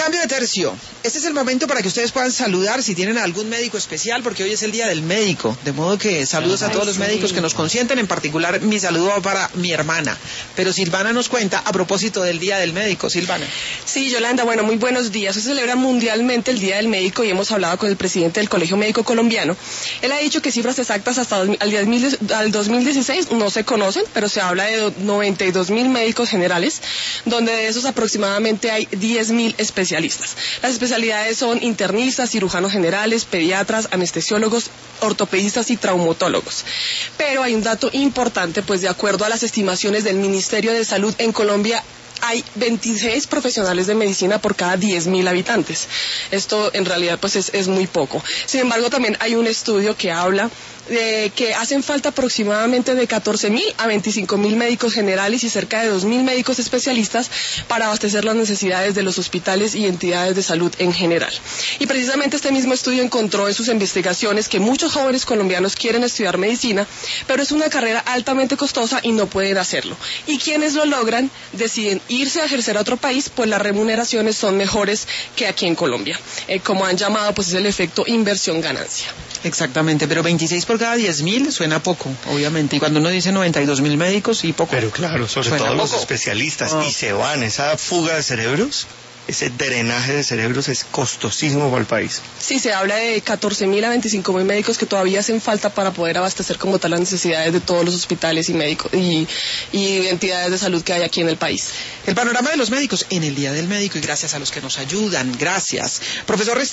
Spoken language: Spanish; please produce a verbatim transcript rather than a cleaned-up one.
Cambio de tercio. Este es el momento para que ustedes puedan saludar si tienen a algún médico especial, porque hoy es el Día del Médico. De modo que saludos a todos los médicos que nos consienten. En particular, mi saludo va para mi hermana. Pero Silvana nos cuenta a propósito del Día del Médico. Silvana. Sí, Yolanda, bueno, muy buenos días. Se celebra mundialmente el Día del Médico y hemos hablado con el presidente del Colegio Médico Colombiano. Él ha dicho que cifras exactas hasta al dos mil dieciséis no se conocen, pero se habla de noventa y dos mil médicos generales, donde de esos aproximadamente hay diez mil especialistas. Las especialidades son internistas, cirujanos generales, pediatras, anestesiólogos, ortopedistas y traumatólogos. Pero hay un dato importante, pues de acuerdo a las estimaciones del Ministerio de Salud en Colombia, hay veintiséis profesionales de medicina por cada diez mil habitantes. Esto en realidad pues es, es muy poco. Sin embargo, también hay un estudio que habla de que hacen falta aproximadamente de catorce mil a veinticinco mil médicos generales y cerca de dos mil médicos especialistas para abastecer las necesidades de los hospitales y entidades de salud en general. Y precisamente este mismo estudio encontró en sus investigaciones que muchos jóvenes colombianos quieren estudiar medicina, pero es una carrera altamente costosa y no pueden hacerlo. Y quienes lo logran deciden irse a ejercer a otro país, pues las remuneraciones son mejores que aquí en Colombia. Eh, como han llamado, pues es el efecto inversión-ganancia. Exactamente, pero veintiséis por cada diez mil suena poco, obviamente. Y cuando uno dice noventa y dos mil médicos, sí, poco. Pero claro, sobre suena todo poco. Los especialistas. Oh. Y se van, esa fuga de cerebros, ese drenaje de cerebros es costosísimo para el país. Sí, se habla de catorce mil a veinticinco mil médicos que todavía hacen falta para poder abastecer como tal las necesidades de todos los hospitales y médicos y, y entidades de salud que hay aquí en el país. El panorama de los médicos en el Día del Médico, y gracias a los que nos ayudan. Gracias. Profesor